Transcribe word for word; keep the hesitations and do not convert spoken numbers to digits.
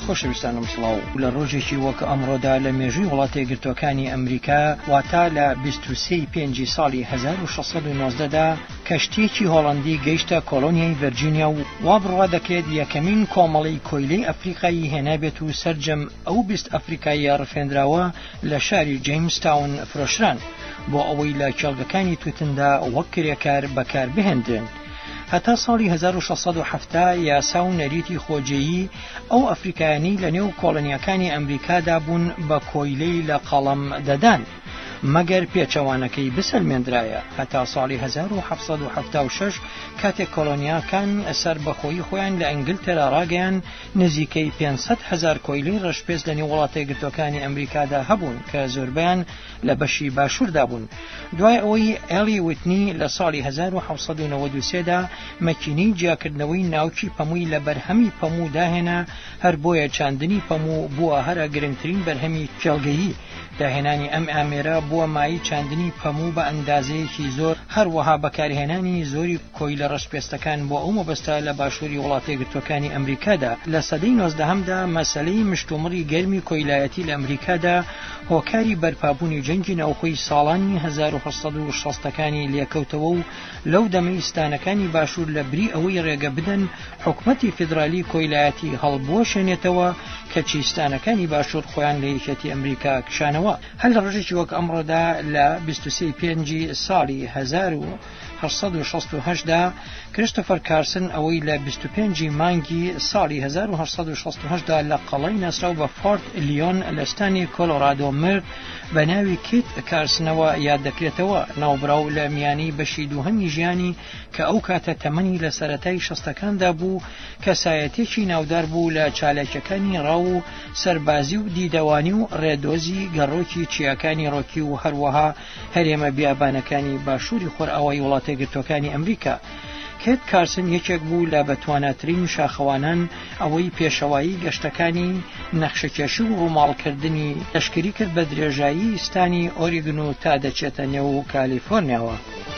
خۆشەویستانم سڵاو لە ڕۆژێکی وەک ئەمڕۆدا لە مێژووی وڵاتە یەکگرتووەکانی ئەمریکا واتە لە بیست و سێی پێنجی ساڵی هەزار و شەشسەد و نۆزدەدا کەشتیەکی هۆڵەندی گەیشتە کۆلۆنیای ڤەرجینیا و وا بڕوا دەکرێت یەکەمین کۆمەڵی کۆیلەی ئەفریقایی هێنابێت و سەرجەم ئەو بیست ئەفریقاییە ڕفێنراوە لە شاری جەیمستاون فرۆشران بۆ ئەوەی لە کێڵگەکانی تووتندا وەک کرێکار بەکار بهێنرێن. هەتا ساڵی هەزار و شەشسەد و هەفتە یاسا و نەریتی خۆجێیی ئەو ئەفریقایانی لە نێو کۆڵۆنیەکانی ئەمریکادا بوون بە کۆیلەی لە قەڵەم دەدان مەگەر پێچەوانەکەی بسەلمێنرایە. هەتا ساڵی هەزار و حەڤسەد و هەفتە و شەش کاتێک کۆلۆنیاکان ئەسەر بەخۆیی خۆیان لە ئەنگلترا ڕاگەیان نزیکەی پێنجسەد هەزار کۆیلەی ڕەشپێز لە نێو وڵاتە یەکگرتووەکانی ئەمریکادا هەبوون کە زۆربیان لە بەشی باشووردا بوون. دوای ئەوەی ئێلی وتنی لە ساڵی هەزار و حەڤسەد و نەوەد و سێدا مەکینەی جیاکردنەوەی ناوچی پەمووی لە بەرهەمی پەموو داهێنا هەر بۆیە چاندنی پەموو بووە هەرە گرنگترین بەرهەمی کێڵگەیی. داهێنانی ئەم ئامێرە بووە مای چاندنی پەموو بە ئەندازەیەکی زۆر، هەروەها بەکارهێنانی زۆری کۆیلە ڕەشپێستەکان بۆ ئەو مەبەستە لە باشووری وڵاتە یەکگرتووەکانی ئەمریکادا. لە سەدەی نۆزدەهەمدا مەسەلەی مشتومڕی گەرمی کۆیلایەتی لە ئەمریکادا هۆکاری بەرپابوونی جەنگی ناوخۆی ساڵانی هەزار و حەڤسەد و شەستەکانی لێکەوتەوە و لەو دەمەی ستانەکانی باشوور لە بری ئەوەی ڕێگە بدەن حکومەتی فیدرالی کۆیلایەتی هەڵبوەشێنێتەوە کە چیستانەکانی باشوور خۆیان لە یەکێتی ئەمریکا کشانەوە. هەر لە ڕۆژێکی وەک ئەمڕۆدا لە بیست و سێی پێنجی ساڵی هەزار و هەشت و شەست و هەشتدا کریستۆفەر کارسن ئەوەی لە بیست و پێنجی مانگی ساڵی هەزار و هەشت و شەست و هەشتدا لە قەڵەی ناسراو بە فۆرت لیۆن لە ستانی کۆلۆرادۆ مرد بە ناوی کیت کارسنەوە یاد دەکرێتەوە. ناوبراو لە میانی بەشی دووهەمی ژیانی کە ئەو کاتە تەمەنی لە سەرەتای شەستەکاندا بوو کەسایەتێکی ناودار بوو لە چالاکیەکانی ڕاو و سەربازی و دیدەوانی و ڕێدۆزی گەڕۆکی چیاکانی ڕۆکی و هەروەها هەرێمە بیابانەکانی باشووری خۆرئاوای وڵاتە یەکگرتووەکانی ئەمریکا. کێت کارسن یەکێک بوو لە بەتواناترین شاخەوانان ئەوەی پێشەوایی گەشتەکانی نەخشەکێشی و ڕووماڵکردنی تەشکیلی کرد بە درێژایی ستانی ئۆریگن و تا دەچێتە نێو کالیفۆرنیاوە.